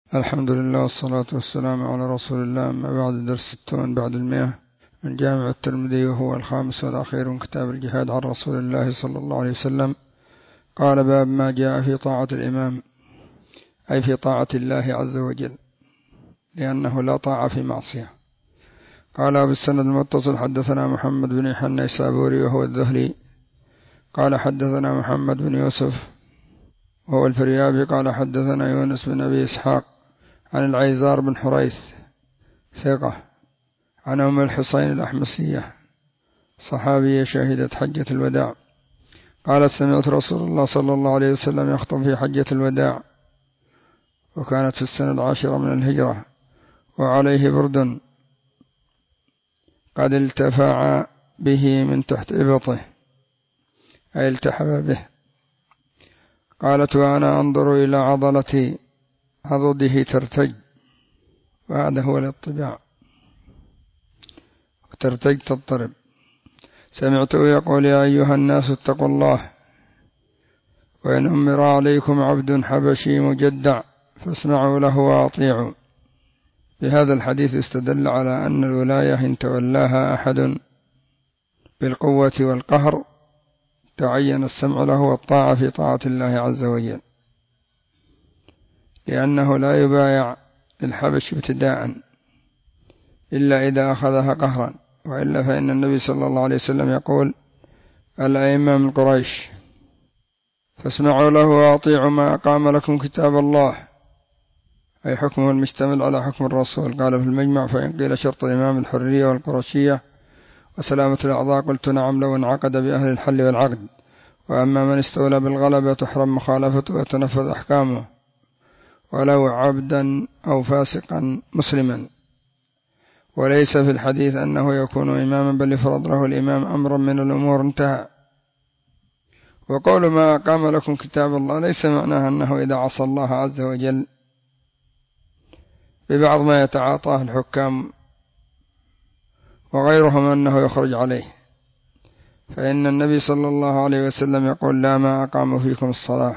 الحمد لله والصلاة والسلام على رسول الله. أما بعد، درس 60 بعد 100 من جامع الترمذي، وهو الخامس والأخير من كتاب الجهاد عن رسول الله صلى الله عليه وسلم. قال: باب ما جاء في طاعة الإمام، أي في طاعة الله عز وجل، لأنه لا طاعة في معصية. قال: بالسند المتصل حدثنا محمد بن يحيى النيسابوري وهو الذهلي قال: حدثنا محمد بن يوسف وهو الفريابي قال: حدثنا يونس بن أبي إسحاق عن العيزار بن حريث ثقة عن أم الحصين الأحمسية صحابية شهدت حجة الوداع قالت: سمعت رسول الله صلى الله عليه وسلم يخطب في حجة الوداع، وكانت في السنة 10 من الهجرة، وعليه برد قد التفع به من تحت إبطه، أي التحف به. قالت: وأنا أنظر إلى عضلة عضده ترتج، وهذا هو الاطباع، وترتج تضطرب. سمعته يقول: يا أيها الناس اتقوا الله، وإن أمر عليكم عبد حبشي مجدع فاسمعوا له وأطيعوا. بهذا الحديث استدل على أن الولاية إن تولاها أحد بالقوة والقهر تعين السمع له والطاعة في طاعة الله عز وجل، لأنه لا يبايع الحبش ابتداء إلا إذا أخذها قهرا، وإلا فإن النبي صلى الله عليه وسلم يقول: الأئمة من قريش، فاسمعوا له وأطيعوا ما أقام لكم كتاب الله، أي حكمه المشتمل على حكم الرسول. قال في المجمع: فإن قيل شرط الإمام الحرية والقرشية وسلامة الأعضاء قلت: نعم، لو انعقد بأهل الحل والعقد، وأما من استولى بالغلبة تحرم مخالفته وتنفذ أحكامه، ولو عبدا أو فاسقا مسلما. وليس في الحديث أنه يكون إماما، بل يفرض له الإمام أمرا من الأمور انتهى. وقول ما أقام لكم كتاب الله ليس معناه أنه إذا عصى الله عز وجل ببعض ما يتعاطاه الحكام وغيرهم أنه يخرج عليه، فإن النبي صلى الله عليه وسلم يقول: لا ما أقاموا فيكم الصلاة،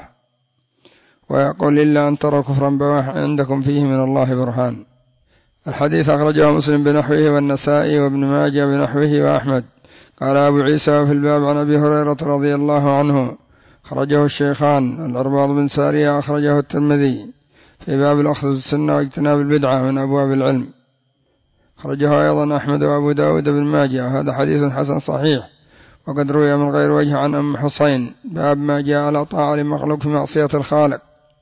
ويقول: إلا أن تروا كفرا بواح عندكم فيه من الله برهان. الحديث أخرجه مسلم بنحوه، والنسائي وابن ماجه بنحوه، وأحمد. قال أبو عيسى: وفي الباب عن أبي هريرة رضي الله عنه أخرجه الشيخان. العرباض بن سارية أخرجه الترمذي في باب الأخذ بالسنة واجتناب البدعة من أبواب العلم، أخرجه أيضا أحمد وأبو داود بن ماجه. هذا حديث حسن صحيح، وقد روي من غير وجه عن أم حصين. باب ما جاء على طاعة لمخلوق في معصية الخالق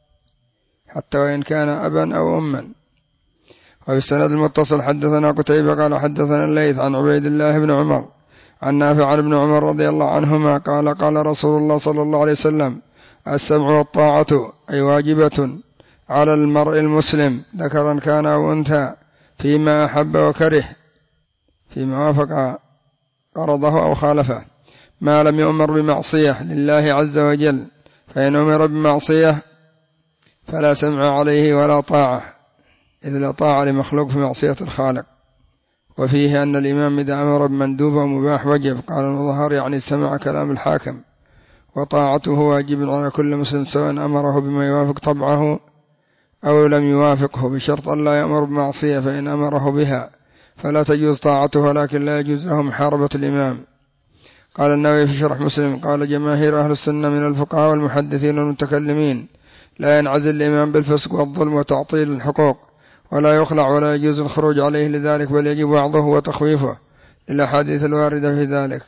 حتى وإن كان أبا أو أما. وفي السند المتصل حدثنا قتيبة قال: حدثنا الليث عن عبيد الله بن عمر عن نافع عن ابن عمر رضي الله عنهما قال: قال رسول الله صلى الله عليه وسلم: السمع والطاعة أي واجبة على المرء المسلم ذكرا كان أو أنثى فيما أحب وكره، فيما وافق قرضه أو خالفه، ما لم يؤمر بمعصية لله عز وجل، فإن أمر بمعصية فلا سمع عليه ولا طاعة، إذ لا طاعة لمخلوق في معصية الخالق. وفيه أن الإمام إذا أمر بمندوب ومباح وجب. قال المظهر: يعني سمع كلام الحاكم، وطاعته واجب على كل مسلم سواء أمره بما يوافق طبعه أو لم يوافقه، بشرط أن لا يأمر بمعصية، فإن أمره بها فلا تجوز طاعته، ولكن لا يجوز له محاربة الإمام. قال النووي في شرح مسلم: قال جماهير أهل السنة من الفقهاء والمحدثين والمتكلمين: لا ينعزل الإمام بالفسق والظلم وتعطيل الحقوق، ولا يخلع، ولا يجوز الخروج عليه لذلك، بل يجب وعظه وتخويفه للأحاديث الواردة في ذلك.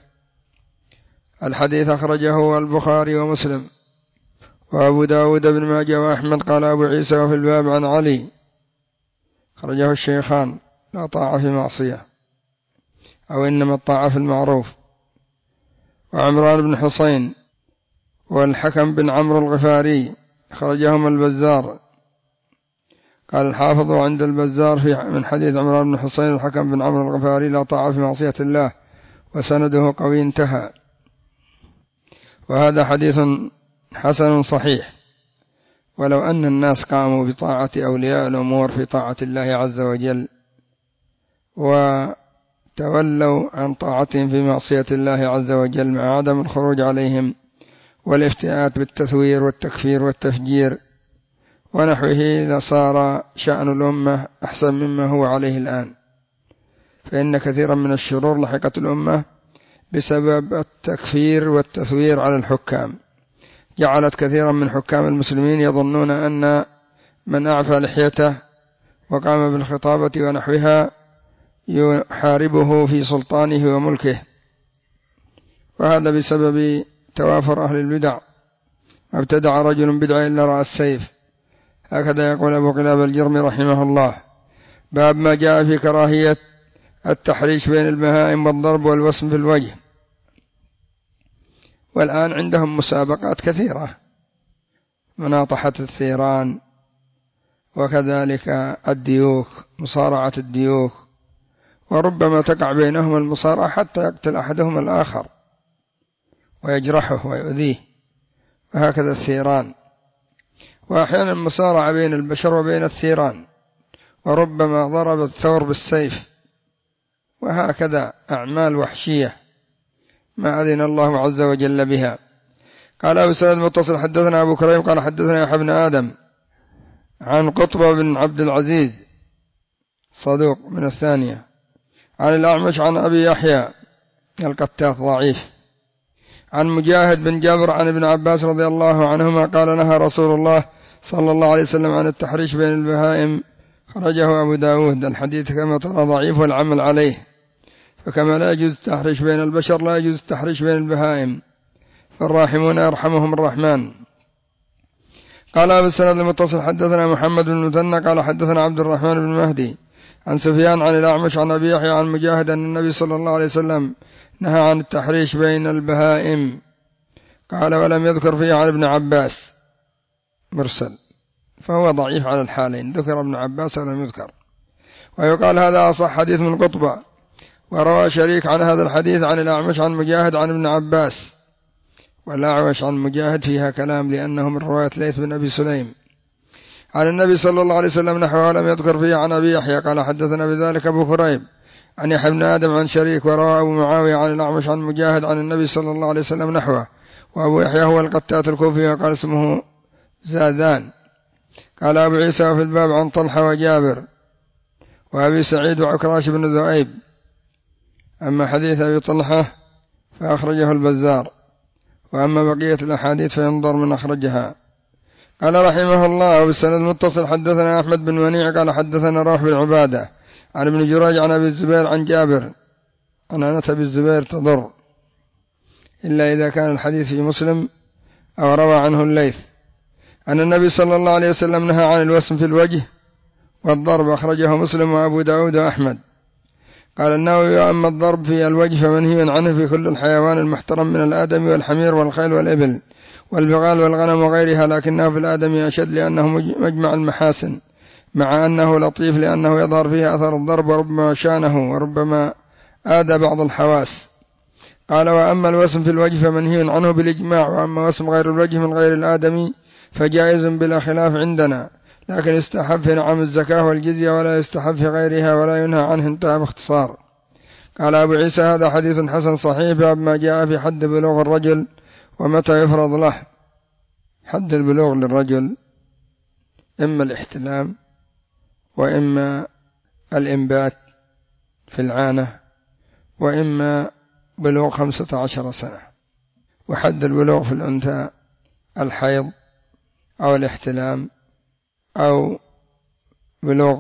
الحديث أخرجه البخاري ومسلم وأبو داود بن ماجه وأحمد. قال أبو عيسى: وفي الباب عن علي أخرجه الشيخان: لا طاعة في معصية، أو إنما الطاعة في المعروف. وعمران بن حصين والحكم بن عمرو الغفاري أخرجهما البزار. قال الحافظ عند البزار من حديث عمران بن حصين الحكم بن عمرو الغفاري: لا طاعة في معصية الله، وسنده قوي انتهى. وهذا حديث حسن صحيح. ولو أن الناس قاموا بطاعة أولياء الأمور في طاعة الله عز وجل، وتولوا عن طاعتهم في معصية الله عز وجل مع عدم الخروج عليهم والافتئات بالتثوير والتكفير والتفجير ونحوه لصار شأن الأمة أحسن مما هو عليه الآن، فإن كثيرا من الشرور لحقت الأمة بسبب التكفير والتثوير على الحكام، جعلت كثيرا من حكام المسلمين يظنون أن من أعفى لحيته وقام بالخطابة ونحوها يحاربه في سلطانه وملكه، وهذا بسبب توافر أهل البدع. ما ابتدع رجل بدعة إلا رأى السيف، هكذا يقول أبو قلاب الجرمي رحمه الله. باب ما جاء في كراهية التحريش بين البهائم والضرب والوسم في الوجه. والآن عندهم مسابقات كثيرة، مناطحة الثيران، وكذلك الديوك، مصارعة الديوك، وربما تقع بينهم المصارعة حتى يقتل أحدهم الآخر ويجرحه ويؤذيه، وهكذا الثيران، وأحيانا المصارعة بين البشر وبين الثيران، وربما ضرب الثور بالسيف، وهكذا أعمال وحشية ما أذن الله عز وجل بها. قال أبو سعيد المتصل حدثنا أبو كريم قال حدثنا يحيى بن آدم عن قطبة بن عبد العزيز صدوق من الثانية، عن الأعمش عن أبي يحيى القتاث ضعيف، عن مجاهد بن جابر عن ابن عباس رضي الله عنهما قال نهى رسول الله صلى الله عليه وسلم عن التحريش بين البهائم، خرجه أبو داود. الحديث كما ترى ضعيف والعمل عليه، فكما لا يجوز التحريش بين البشر لا يجوز التحريش بين البهائم، فالراحمون يرحمهم الرحمن. قال أبو السند المتصل حدثنا محمد بن المثنى قال حدثنا عبد الرحمن بن مهدي عن سفيان عن الأعمش عن أبي يحيى عن مجاهد أن النبي صلى الله عليه وسلم نهى عن التحريش بين البهائم. قال ولم يذكر فيه عن ابن عباس، مرسل، فهو ضعيف على الحالين، ذكر ابن عباس ولم يذكر. ويقال هذا أصح حديث من قطبة. وروى شريك عن هذا الحديث عن الأعمش عن مجاهد عن ابن عباس، والأعمش عن مجاهد فيها كلام لأنه من رواية ليث بن أبي سليم عن النبي صلى الله عليه وسلم نحوه، ولم يذكر فيه عن أبي يحيى. قال حدثنا بذلك أبو كريب عن يحيى بن آدم عن شريك، وروى أبو معاوية عن الأعمش عن مجاهد عن النبي صلى الله عليه وسلم نحوه. وأبو يحيى هو القتات الكوفي وقال اسمه زادان. قال أبو عيسى في الباب عن طلحة وجابر وأبي سعيد وعكراش بن ذؤيب. أما حديث أبي طلحة فأخرجه البزار، وأما بقية الأحاديث فينظر من أخرجها. قال رحمه الله بالسند المتصل حدثنا أحمد بن منيع قال حدثنا روح بن عبادة عن ابن جريج عن أبي الزبير عن جابر. عنانة أبي الزبير تضر إلا إذا كان الحديث في مسلم أو روى عنه الليث أن النبي صلى الله عليه وسلم نهى عن الوسم في الوجه والضرب، أخرجه مسلم وأبو داود وأحمد. قال النووي أما الضرب في الوجه فمنهي عنه في كل الحيوان المحترم من الآدم والحمير والخيل والإبل والبغال والغنم وغيرها، لكنه في الآدم أشد لأنه مجمع المحاسن، مع أنه لطيف لأنه يظهر فيه أثر الضرب وربما شانه وربما آدى بعض الحواس. قال وأما الوسم في الوجه فمنهي عنه بالإجماع، وأما وسم غير الوجه من غير الآدمي فجائز بلا خلاف عندنا، لكن يستحب في نعم الزكاة والجزية ولا يستحب في غيرها ولا ينهى عنه، انتهى باختصار. قال أبو عيسى هذا حديث حسن صحيح باب ما جاء في حد بلوغ الرجل ومتى يفرض له. حد البلوغ للرجل إما الاحتلام وإما الإنبات في العانة وإما بلوغ 15 سنة، وحد البلوغ في الأنثى الحيض أو الاحتلام أو بلوغ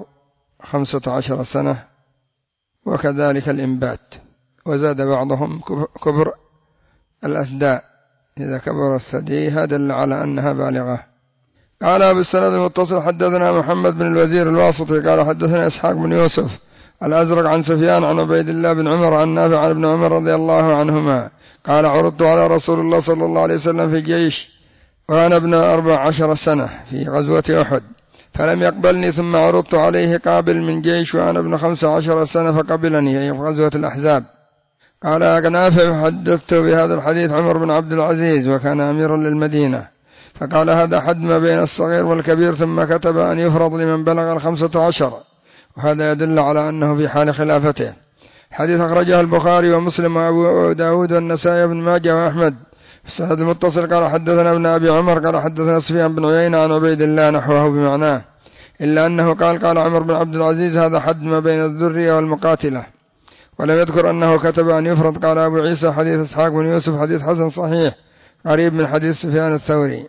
15 سنة، وكذلك الإنبات. وزاد بعضهم كبر الأثداء، إذا كبر الثدي هذا دل على أنها بالغة. قال أبو السند المتصل حدثنا محمد بن الوزير الواسطي قال حدثنا إسحاق بن يوسف الأزرق عن سفيان عن عبيد الله بن عمر عن نافع عن ابن عمر رضي الله عنهما قال عرضت على رسول الله صلى الله عليه وسلم في جيش وأنا ابن 14 سنة في غزوة أحد فلم يقبلني، ثم عرضت عليه قابل من جيش وأنا ابن 15 سنة فقبلني في غزوة الأحزاب. قال نافع حدثت بهذا الحديث عمر بن عبد العزيز وكان أميرا للمدينة، فقال هذا حد ما بين الصغير والكبير، ثم كتب أن يفرض لمن بلغ 15، وهذا يدل على أنه في حال خلافته. حديث أخرجه البخاري ومسلم وأبو داود والنسائي بن ماجه وأحمد في السند المتصل قال حدثنا ابن أبي عمر قال حدثنا سفيان بن عيينة عن عبيد الله نحوه بمعناه، إلا أنه قال عمر بن عبد العزيز هذا حد ما بين الذرية والمقاتلة، ولم يذكر أنه كتب أن يفرض. قال أبو عيسى حديث إسحاق بن يوسف حديث حسن صحيح قريب من حديث سفيان الثوري.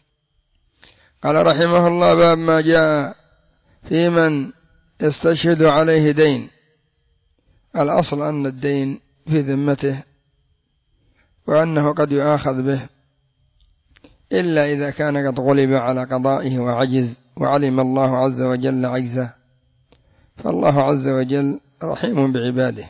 قال رحمه الله: باب ما جاء في من يستشهد عليه دين. الأصل أن الدين في ذمته وأنه قد يؤاخذ به، إلا إذا كان قد غلب على قضائه وعجز وعلم الله عز وجل عجزه، فالله عز وجل رحيم بعباده،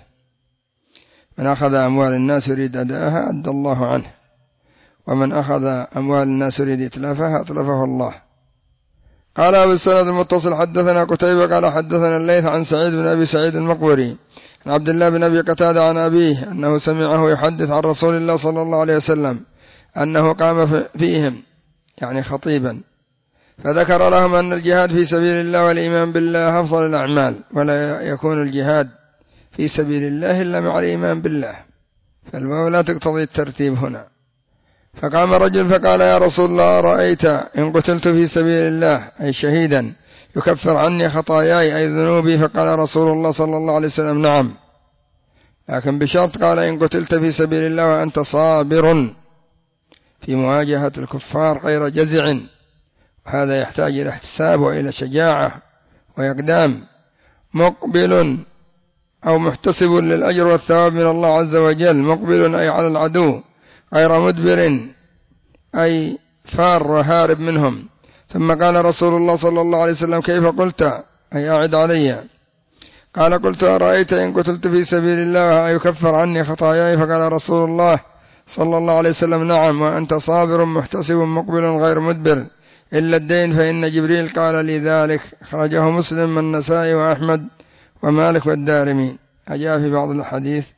من أخذ أموال الناس يريد أداءها أدى الله عنه، ومن أخذ أموال الناس يريد إتلافها أتلفه الله. قال أبو السند المتصل حدثنا قتيبة قال حدثنا الليث عن سعيد بن أبي سعيد المقبري عن عبد الله بن أبي قتادة عن أبيه أنه سمعه يحدث عن رسول الله صلى الله عليه وسلم أنه قام فيهم يعني خطيبا، فذكر لهم أن الجهاد في سبيل الله والإيمان بالله أفضل الأعمال، ولا يكون الجهاد في سبيل الله إلا مع الإيمان بالله، فالواو لا تقتضي الترتيب هنا. فقام رجل فقال: يا رسول الله، رأيت إن قتلت في سبيل الله أي شهيدا يكفر عني خطاياي أي ذنوبي؟ فقال رسول الله صلى الله عليه وسلم: نعم، لكن بشرط، قال: إن قتلت في سبيل الله وأنت صابر في مواجهة الكفار غير جزع، وهذا يحتاج إلى احتساب وإلى شجاعة وإقدام، مقبل أو محتسب للأجر والثواب من الله عز وجل، مقبل أي على العدو، غير مدبر أي فار وهارب منهم. ثم قال رسول الله صلى الله عليه وسلم: كيف قلت؟ أي أعد علي. قال: قلت: أرأيت إن قتلت في سبيل الله أيكفر عني خطاياي؟ فقال رسول الله صلى الله عليه وسلم: نعم، وأنت صابر محتسب مقبل غير مدبر إلا الدين، فإن جبريل قال لي ذلك. خرجه مسلم والنسائي وأحمد ومالك والدارمي. أجاء في بعض الحديث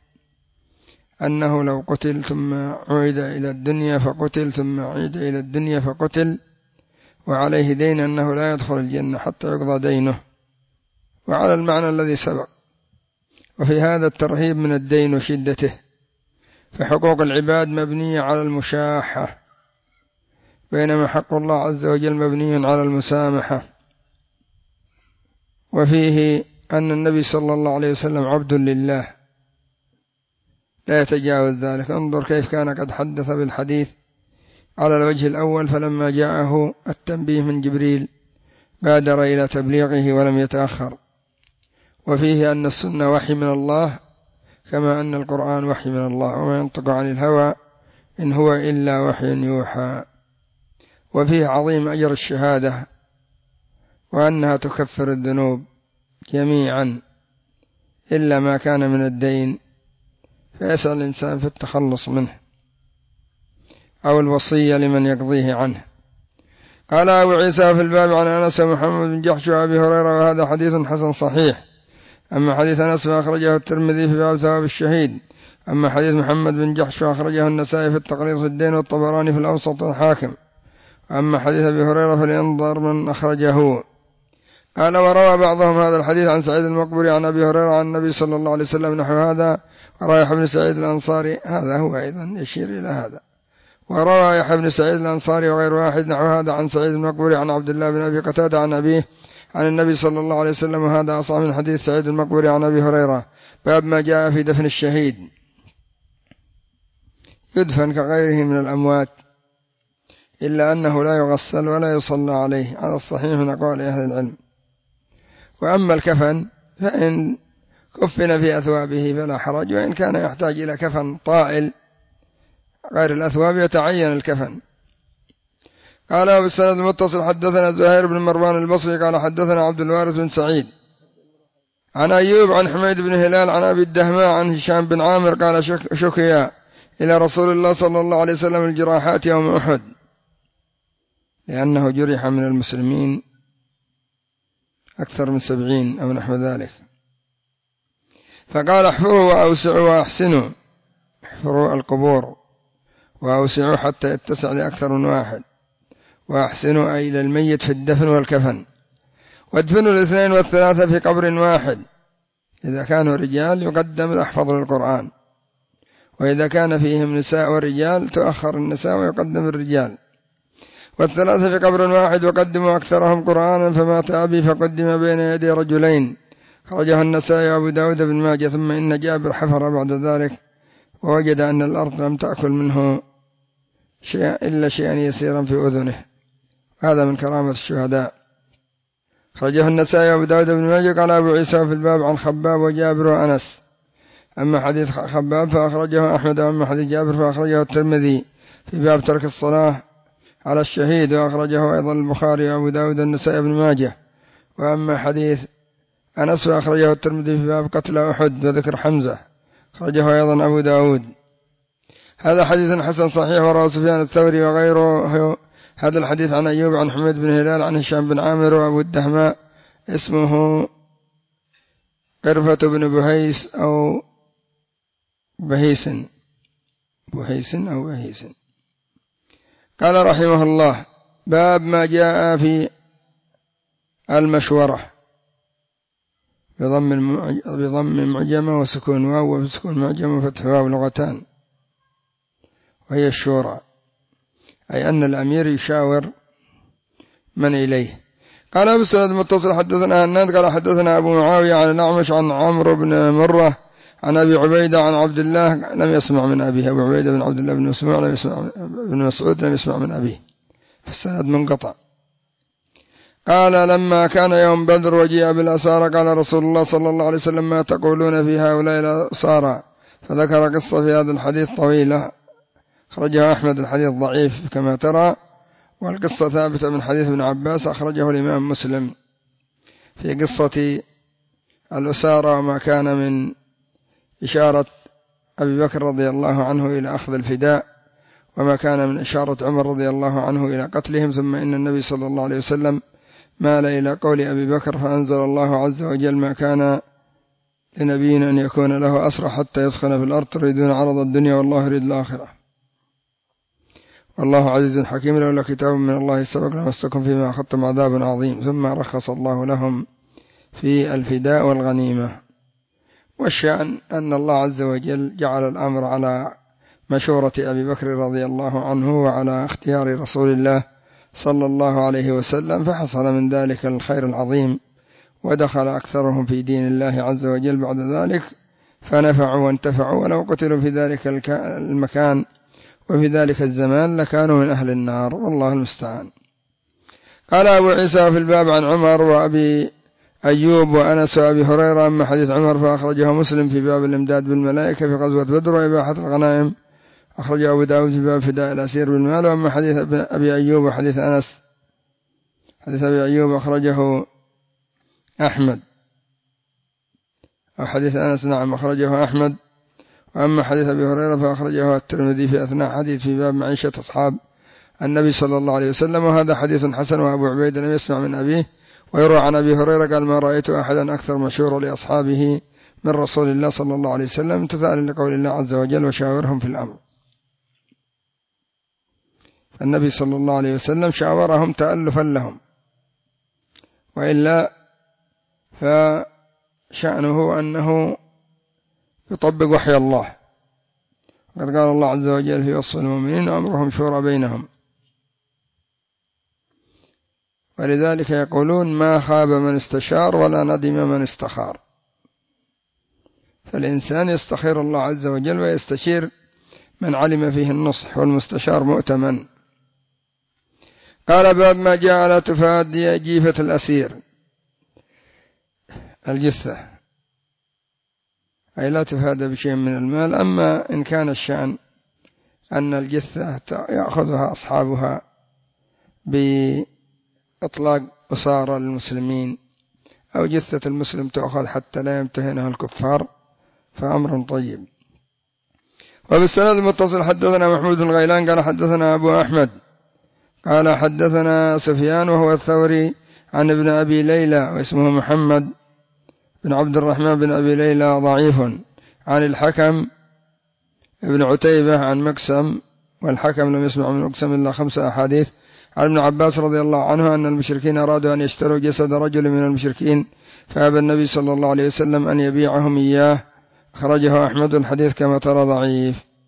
أنه لو قتل ثم عيد إلى الدنيا فقتل ثم عيد إلى الدنيا فقتل وعليه دين أنه لا يدخل الجنة حتى يقضى دينه، وعلى المعنى الذي سبق. وفي هذا الترهيب من الدين وشدته، فحقوق العباد مبنية على المشاحة، بينما حق الله عز وجل مبني على المسامحة. وفيه أن النبي صلى الله عليه وسلم عبد لله لا يتجاوز ذلك. انظر كيف كان قد حدث بالحديث على الوجه الأول، فلما جاءه التنبيه من جبريل بادر إلى تبليغه ولم يتأخر. وفيه أن السنة وحي من الله كما أن القرآن وحي من الله، وما ينطق عن الهوى إن هو إلا وحي يوحى. وفيه عظيم أجر الشهادة، وأنها تكفر الذنوب جميعا إلا ما كان من الدين، فيسأل الإنسان في التخلص منه أو الوصية لمن يقضيه عنه. قال أبو عيسى في الباب عن أنس ومحمد بن جحش وأبي هريرة، وهذا حديث حسن صحيح. أما حديث أنس فأخرجه الترمذي في باب ثواب الشهيد، أما حديث محمد بن جحش فأخرجه النسائي في التقريض في الدين والطبراني في الأوسط والحاكم، أما حديث أبي هريرة فلينظر من أخرجه. قال: وروى بعضهم هذا الحديث عن سعيد المقبري عن أبي هريرة عن النبي صلى الله عليه وسلم نحو هذا، وروى يحيى بن سعيد الأنصاري، هذا هو أيضا يشير إلى هذا، وروى يحيى بن سعيد الأنصاري وغير واحد نحو هذا عن سعيد المقبري عن عبد الله بن أبي قتادة عن أبيه عن النبي صلى الله عليه وسلم، وهذا أصح من حديث سعيد المقبري عن أبي هريرة. باب ما جاء في دفن الشهيد، يدفن كغيره من الأموات إلا أنه لا يغسل ولا يصلى عليه على الصحيح من أقوال أهل العلم. وأما الكفن فإن كفن في أثوابه فلا حرج، وإن كان يحتاج إلى كفن طائل غير الأثواب يتعين الكفن. قال أبو السند المتصل حدثنا زهير بن مروان البصري قال حدثنا عبد الوارث بن سعيد عن أيوب عن حميد بن هلال عن أبي الدهماء عن هشام بن عامر قال: شكي إلى رسول الله صلى الله عليه وسلم الجراحات يوم أحد، لأنه جرح من المسلمين أكثر من 70 أو نحو ذلك، فقال: احفروا وأوسعوا وأحسنوا، احفروا القبور وأوسعوا حتى يتسع لأكثر من واحد، وأحسنوا أي للميت في الدفن والكفن، وادفنوا الاثنين والثلاثة في قبر واحد، إذا كانوا رجال يقدم الأحفظ للقرآن، وإذا كان فيهم نساء ورجال تؤخر النساء ويقدم الرجال. والثلاثة في قبر واحد وقدموا أكثرهم قرآنا، فمات أبي فقدم بين يدي رجلين، خرجه النسائي وأبو داود بن ماجه. ثم إن جابر حفر بعد ذلك ووجد أن الأرض لم تأكل منه شيئا إلا شيئا يسيرا في أذنه، هذا من كرامة الشهداء. خرجه النسائي وأبو داود بن ماجه. قال أبو عيسى في الباب عن خباب وجابر وأنس. أما حديث خباب فأخرجه أحمد، وأما حديث جابر فأخرجه الترمذي في باب ترك الصلاة على الشهيد، وأخرجه أيضا البخاري وأبو داود النسائي بن ماجه. وأما حديث أنس فأخرجه الترمذي في باب قتل أحد وذكر حمزة، أخرجه أيضا أبو داود. هذا حديث حسن صحيح، ورواه سفيان الثوري وغيره هذا الحديث عن أيوب عن حميد بن هلال عن هشام بن عامر. وأبو الدهماء اسمه قرفة بن بهيس أو بهيس أو بهيس. قال رحمه الله: باب ما جاء في المشورة بضم معجمة وسكون واو، وبسكون معجمة وفتح واو، لغتان، وهي الشورى، أي أن الأمير يشاور من إليه. قال أبو السند المتصل حدثنا هناد قال حدثنا أبو معاوية عن الأعمش عن عمرو بن مرة عن أبي عبيدة عن عبد الله لم يسمع من أبيه. أبو عبيدة بن عبد الله بن مسعود لم يسمع من أبيه، فالسند منقطع. قال: لما كان يوم بدر وجيء بالأسارى قال رسول الله صلى الله عليه وسلم: ما تقولون في هؤلاء الأسارى؟ فذكر قصة في هذا الحديث طويلة، أخرجه أحمد. الحديث ضعيف كما ترى، والقصة ثابتة من حديث ابن عباس أخرجه الإمام مسلم في قصة الأسارى، وما كان من إشارة أبي بكر رضي الله عنه إلى أخذ الفداء، وما كان من إشارة عمر رضي الله عنه إلى قتلهم. ثم إن النبي صلى الله عليه وسلم مال إلى قول أبي بكر، فأنزل الله عز وجل: ما كان لنبي أن يكون له أسرى حتى يسخن في الأرض، تريدون عرض الدنيا والله يريد الآخرة، والله عزيز حكيم، لولا كتاب من الله سبق لمسكم فيما أخذتم عذاب عظيم. ثم رخص الله لهم في الفداء والغنيمة. والشأن أن الله عز وجل جعل الأمر على مشورة أبي بكر رضي الله عنه وعلى اختيار رسول الله صلى الله عليه وسلم، فحصل من ذلك الخير العظيم، ودخل أكثرهم في دين الله عز وجل بعد ذلك، فنفعوا وانتفعوا، ولو قتلوا في ذلك المكان وفي ذلك الزمان لكانوا من أهل النار، والله المستعان. قال أبو عيسى في الباب عن عمر وأبي أيوب وأنس وأبي هريرة. أما حديث عمر فأخرجه مسلم في باب الإمداد بالملائكة في غزوة بدر وإباحة الغنائم، أخرجه أبو داود في باب فداء الأسير بالمال. وأما حديث أبي أيوب وحديث أنس، حديث أبي أيوب أخرجه أحمد، أو حديث أنس نعم أخرجه أحمد. وأما حديث أبي هريرة فأخرجه الترمذي في أثناء حديث في باب معيشة أصحاب النبي صلى الله عليه وسلم، وهذا حديث حسن. وأبو عبيدة لم يسمع من أبيه. ويروى عن أبي هريرة قال: ما رأيت أحدا أكثر مشورا لأصحابه من رسول الله صلى الله عليه وسلم، امتثالا لقول الله عز وجل: وشاورهم في الأمر. النبي صلى الله عليه وسلم شاورهم تألفا لهم، وإلا فشأنه أنه يطبق وحي الله. قد قال الله عز وجل في وصف المؤمنين: وأمرهم شورى بينهم. ولذلك يقولون: ما خاب من استشار ولا ندم من استخار. فالإنسان يستخير الله عز وجل ويستشير من علم فيه النصح، والمستشار مؤتمن. قال: باب ما جاء على تفادي جيفة الأسير، الجثة، أي لا تفادى بشيء من المال. أما إن كان الشأن أن الجثة يأخذها أصحابها بإطلاق أسارى للمسلمين، أو جثة المسلم تأخذ حتى لا يمتهنها الكفار، فأمر طيب. وبالسند المتصل حدثنا محمود بن غيلان قال حدثنا أبو أحمد قال حدثنا سفيان وهو الثوري عن ابن أبي ليلى واسمه محمد بن عبد الرحمن بن أبي ليلى ضعيف، عن الحكم ابن عتيبة عن مقسم، والحكم لم يسمع من مقسم إلا 5 أحاديث، عن ابن عباس رضي الله عنه أن المشركين أرادوا أن يشتروا جسد رجل من المشركين، فأبى النبي صلى الله عليه وسلم أن يبيعهم إياه. أخرجه أحمد. الحديث كما ترى ضعيف.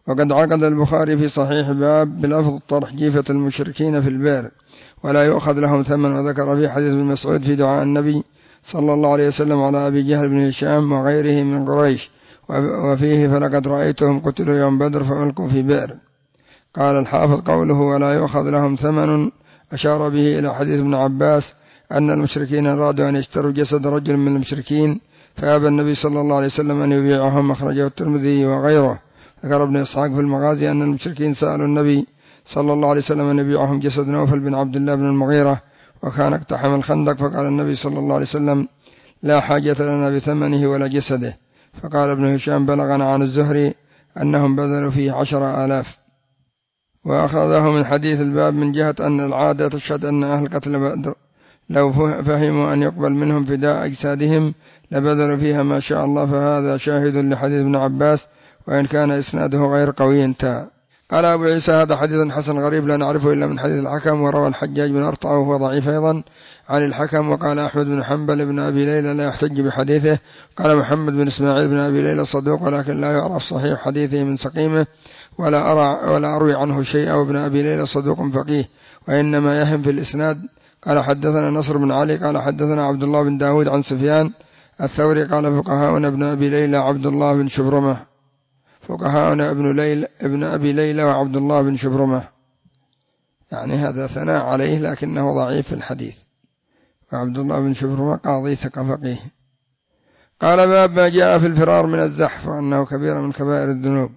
وقد عقد البخاري في صحيح باب بلفظ طرح جيفة المشركين في البئر ولا يؤخذ لهم ثمن، وذكر في حديث ابن مسعود في دعاء النبي صلى الله عليه وسلم على أبي جهل بن هشام وغيره من قريش، وفيه فلقد رأيتهم قتلوا يوم بدر فألقوا في بئر. قال الحافظ قوله ولا يؤخذ لهم ثمن أشار به إلى حديث ابن عباس أن المشركين أرادوا أن يشتروا جسد رجل من المشركين فأبى النبي صلى الله عليه وسلم أن يبيعهم، أخرجه الترمذي وغيره. ذكر ابن إسحاق في المغازي أن المشركين سألوا النبي صلى الله عليه وسلم أن يبيعهم جسد نوفل بن عبد الله بن المغيرة وكان اقتحم الخندق، فقال النبي صلى الله عليه وسلم لا حاجة لنا بثمنه ولا جسده. فقال ابن هشام بلغنا عن الزهري أنهم بذلوا فيه 10,000. وأخذه من حديث الباب من جهة أن العادة تشهد أن أهل قتل بدر لو فهموا أن يقبل منهم فداء أجسادهم لبذلوا فيها ما شاء الله، فهذا شاهد لحديث ابن عباس وإن كان إسناده غير قوي. انتهى. قال أبو عيسى هذا حديث حسن غريب لا نعرفه إلا من حديث الحكم، وروى الحجاج بن أرطع وهو ضعيف أيضا عن الحكم. وقال أحمد بن حنبل بن أبي ليلى لا يحتج بحديثه. قال محمد بن إسماعيل بن أبي ليلى صدوق ولكن لا يعرف صحيح حديثه من سقيمه ولا أروي عنه شيئا، وابن أبي ليلى صدوق فقيه وإنما يهم في الإسناد. قال حدثنا نصر بن علي قال حدثنا عبد الله بن داود عن سفيان الثوري قال فقهاؤنا ابن أبي ليلى عبد الله بن شبرمة، فقهاؤنا ابن أبي ليلى وعبد الله بن شبرمة، يعني هذا ثناء عليه لكنه ضعيف في الحديث. وعبد الله بن شبرمة قاضي ثقة فقيه. قال باب ما جاء في الفرار من الزحف وأنه كبيرة من كبائر الذنوب،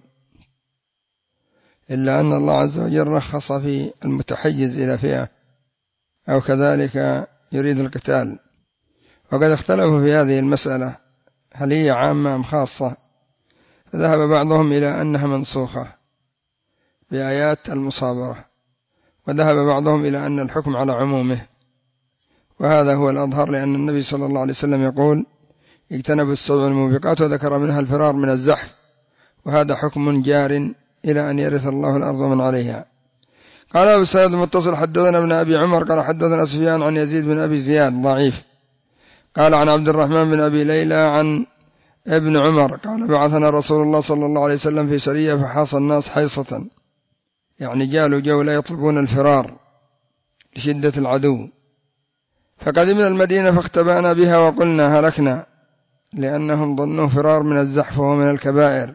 إلا أن الله عز وجل رخص في المتحيز إلى فئة أو كذلك يريد القتال. وقد اختلفوا في هذه المسألة هل هي عامة أم خاصة، فذهب بعضهم إلى أنها منسوخة بآيات المصابرة، وذهب بعضهم إلى أن الحكم على عمومه، وهذا هو الأظهر لأن النبي صلى الله عليه وسلم يقول اجتنبوا السبع الموبقات وذكر منها الفرار من الزحف، وهذا حكم جار إلى أن يرث الله الأرض من عليها. قال أبو سعيد المتصل حدثنا ابن أبي عمر قال حدثنا سفيان عن يزيد بن أبي زياد ضعيف قال عن عبد الرحمن بن أبي ليلى عن ابن عمر قال بعثنا رسول الله صلى الله عليه وسلم في سرية فحاص الناس حيصة، يعني جالوا جولة يطلبون الفرار لشدة العدو، فقدمنا المدينة فاختبأنا بها وقلنا هلكنا لأنهم ظنوا فرار من الزحف وهو من الكبائر.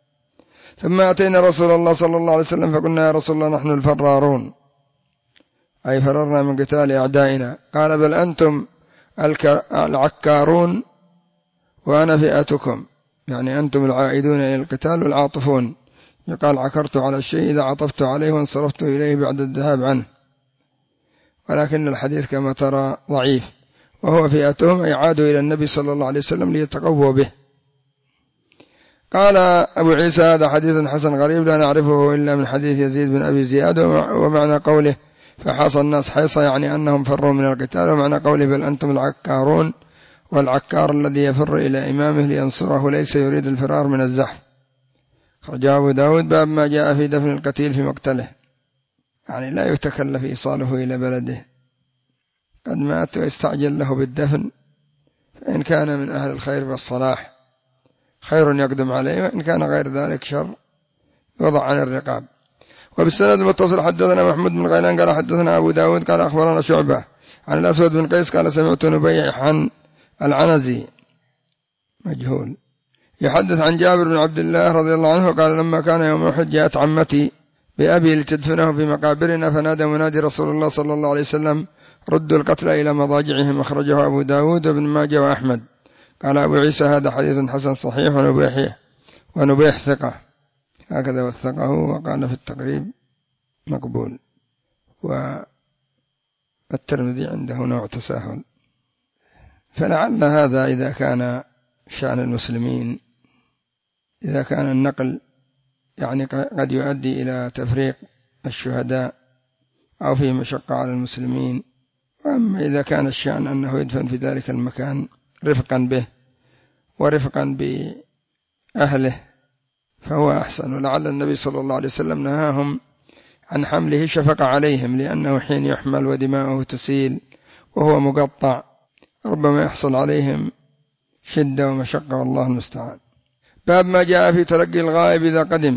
ثم أتينا رسول الله صلى الله عليه وسلم فقلنا يا رسول الله نحن الفرارون، أي فررنا من قتال أعدائنا. قال بل أنتم العكارون وأنا فئتكم، يعني أنتم العائدون إلى القتال والعاطفون، يقال عكرت على الشيء إذا عطفت عليه وانصرفت إليه بعد الذهاب عنه، ولكن الحديث كما ترى ضعيف، وهو فئتهم أي عادوا إلى النبي صلى الله عليه وسلم ليتقووا به. قال أبو عيسى هذا حديث حسن غريب لا نعرفه إلا من حديث يزيد بن أبي زياد، ومعنى قوله فحاص الناس حيصة يعني أنهم فروا من القتال، ومعنى قوله بل أنتم العكارون، والعكار الذي يفر إلى إمامه لينصره ليس يريد الفرار من الزحف. خرجه أبو داود باب ما جاء في دفن القتيل في مقتله، يعني لا يتكلف إيصاله إلى بلده، قد مات ويستعجل له بالدفن، فإن كان من أهل الخير والصلاح خير يقدم عليه، وإن كان غير ذلك شر يوضع عن الرقاب. وبالسند المتصل حدثنا محمود بن غيلان قال حدثنا أبو داود قال أخبرنا شعبة عن الأسود بن قيس قال سمعت نبيح عن العنزي مجهول يحدث عن جابر بن عبد الله رضي الله عنه قال لما كان يوم أحد جاءت عمتي بأبي لتدفنه في مقابرنا، فنادى منادي رسول الله صلى الله عليه وسلم ردوا القتلى إلى مضاجعهم، أخرجه أبو داود وابن ماجه وأحمد. قال أبو عيسى هذا حديث حسن صحيح ونبيح ثقة، هكذا وثقه وقال في التقريب مقبول. والترمذي عنده نوع تساهل، فلعل هذا إذا كان شأن المسلمين، إذا كان النقل يعني قد يؤدي إلى تفريق الشهداء أو في مشقة على المسلمين، وأما إذا كان الشأن أنه يدفن في ذلك المكان رفقا به ورفقا بأهله فهو أحسن. ولعل النبي صلى الله عليه وسلم نهاهم عن حمله شفق عليهم، لأنه حين يحمل ودماؤه تسيل وهو مقطع ربما يحصل عليهم شدة ومشقة والله المستعان. باب ما جاء في تلقي الغائب إذا قدم،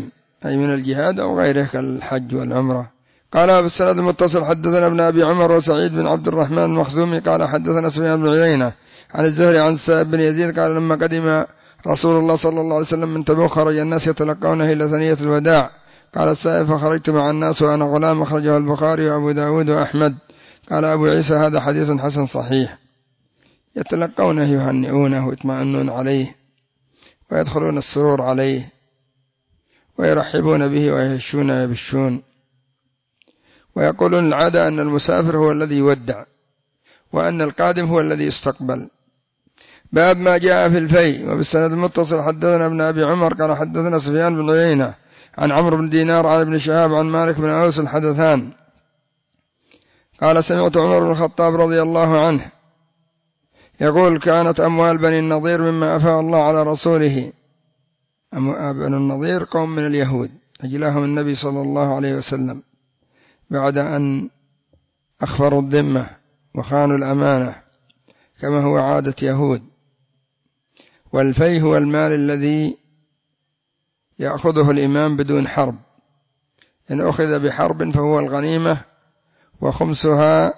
أي من الجهاد أو غيره كالحج والعمرة. قال بالسند المتصل حدثنا ابن أبي عمر وسعيد بن عبد الرحمن المخزومي قال حدثنا سفيان بن عيينة عن الزهري عن سائب بن يزيد قال لما قدم رسول الله صلى الله عليه وسلم من تبوك خرج الناس يتلقونه إلى ثنية الوداع. قال السائب فخرجت مع الناس وأنا غلام، أخرجه البخاري وأبو داود وأحمد. قال أبو عيسى هذا حديث حسن صحيح. يتلقونه يهنئونه ويطمئنون عليه ويدخلون السرور عليه ويرحبون به ويهشون ويبشون، ويقولون العادة أن المسافر هو الذي يودع وأن القادم هو الذي يستقبل. باب ما جاء في الفيء. وبالسند المتصل حدثنا ابن أبي عمر قال حدثنا سفيان بن عيينة عن عمرو بن دينار عن ابن شهاب عن مالك بن أوس الحدثان قال سمعت عمر بن الخطاب رضي الله عنه يقول كانت أموال بني النضير مما أفاء الله على رسوله. بني النضير قوم من اليهود أجلاهم النبي صلى الله عليه وسلم بعد أن أخفروا الذمة وخانوا الأمانة كما هو عادة يهود. والفيء هو المال الذي يأخذه الإمام بدون حرب، إن أخذ بحرب فهو الغنيمة، وخمسها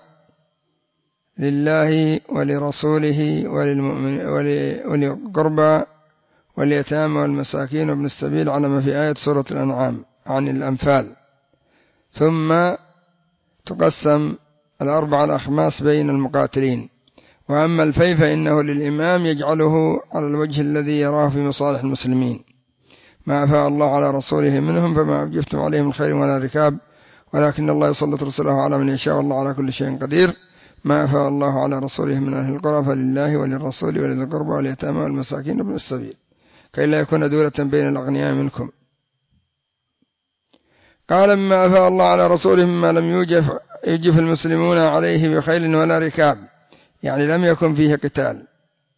لله ولرسوله وللقربى واليتامى والمساكين وابن السبيل على ما في آية سورة الأنعام عن الأنفال. ثم تقسم 4 الأخماس بين المقاتلين. وأما الفيء فإنه للإمام يجعله على الوجه الذي يراه في مصالح المسلمين، ما أفاء الله على رسوله منهم فما أوجفتم عليه من خير ولا ركاب، ولكن الله يسلط رسله على من يشاء والله على كل شيء قدير. ما أفاء الله على رسوله من أهل القرى فلله وللرسول ولذي القربى واليتامى والمساكين وابن السبيل كي لا يكون دولة بين الأغنياء منكم. قال مما أفاء الله على رسوله مما لم يوجف المسلمون عليه بخيل ولا ركاب، يعني لم يكن فيه قتال،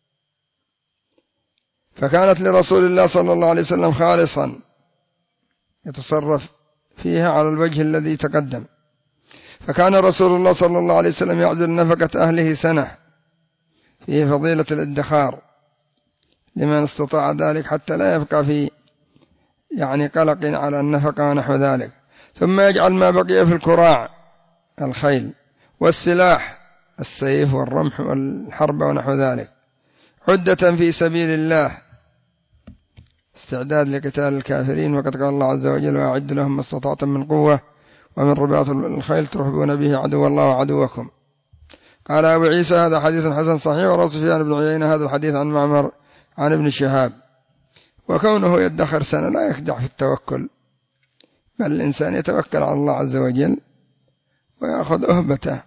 فكانت لرسول الله صلى الله عليه وسلم خالصا يتصرف فيها على الوجه الذي تقدم. فكان رسول الله صلى الله عليه وسلم يعزل نفقة أهله سنة، فيه فضيلة الادخار لمن استطاع ذلك حتى لا يبقى في قلق على النفقة ونحو ذلك. ثم يجعل ما بقي في الكراع الخيل والسلاح السيف والرمح والحرب ونحو ذلك عدة في سبيل الله، استعداد لقتال الكافرين. وقد قال الله عز وجل وأعد لهم ما استطعتم من قوة ومن رباط الخيل ترهبون به عدو الله وعدوكم. قال أبو عيسى هذا حديث حسن صحيح. وروى سفيان بن عيينة هذا الحديث عن معمر عن ابن شهاب. وكونه يدخر سنة لا يخدع في التوكل، بل الإنسان يتوكل على الله عز وجل ويأخذ أهبته.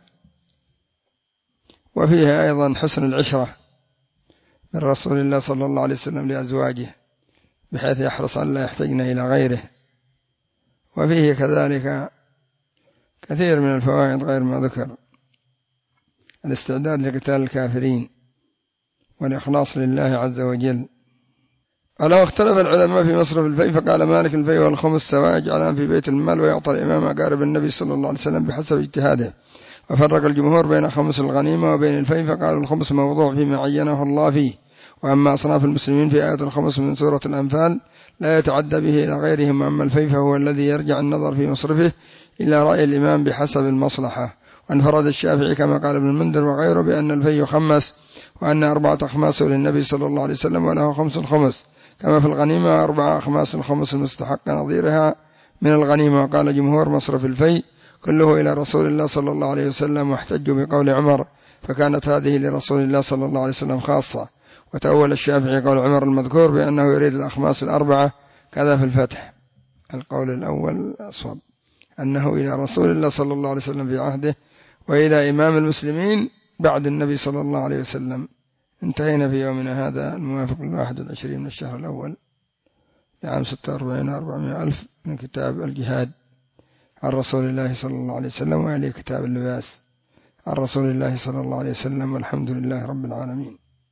وفيها أيضا حسن العشرة من رسول الله صلى الله عليه وسلم لأزواجه بحيث يحرص أن لا يحتاجن إلى غيره. وفيه كذلك كثير من الفوائد غير ما ذكر، الاستعداد لقتال الكافرين والإخلاص لله عز وجل. قال واختلف العلماء في مصرف الفيء، فقال مالك الفيء والخمس سواء يجعلان في بيت المال ويعطى الإمام أقارب النبي صلى الله عليه وسلم بحسب اجتهاده. وفرق الجمهور بين خمس الغنيمة وبين الفيء، فقالوا الخمس موضوع فيما عينه الله فيه. وأما أصناف المسلمين في آية الخمس من سورة الأنفال لا يتعدى به إلى غيرهم. وأما الفيء فهو الذي يرجع النظر في مصرفه إلى رأي الإمام بحسب المصلحة. وانفرد الشافعي كما قال ابن المنذر وغيره بأن الفيء خمس، وأن 4 أخماس للنبي صلى الله عليه وسلم وله 5 الخمس، كما في الغنيمة 4 أخماس الخمس المستحق نظيرها من الغنيمة. وقال جمهور مصرف الفيء كله إلى رسول الله صلى الله عليه وسلم، واحتجوا بقول عمر فكانت هذه لرسول الله صلى الله عليه وسلم خاصة. وتأول الشافعي قول عمر المذكور بأنه يريد الأخماس 4 كذا في الفتح. القول الأول أصوب، أنه إلى رسول الله صلى الله عليه وسلم في عهده وإلى إمام المسلمين بعد النبي صلى الله عليه وسلم. انتهينا في يومنا هذا الموافق 21 من الشهر الأول لعام 46,400 من كتاب الجهاد عن رسول الله صلى الله عليه وسلم، وعليه كتاب اللباس عن رسول الله صلى الله عليه وسلم، والحمد لله رب العالمين.